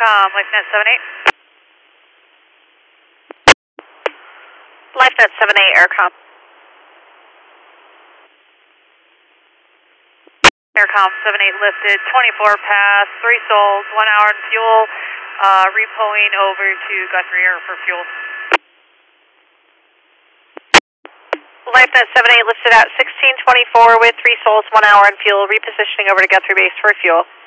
Aircom, LifeNet 78. LifeNet 78, Aircom. Aircom 78 lifted, 24 pass, 3 souls, 1 hour in fuel, repoing over to Guthrie Air for fuel. LifeNet 78 lifted at 1624 with 3 souls, 1 hour in fuel, repositioning over to Guthrie Base for fuel.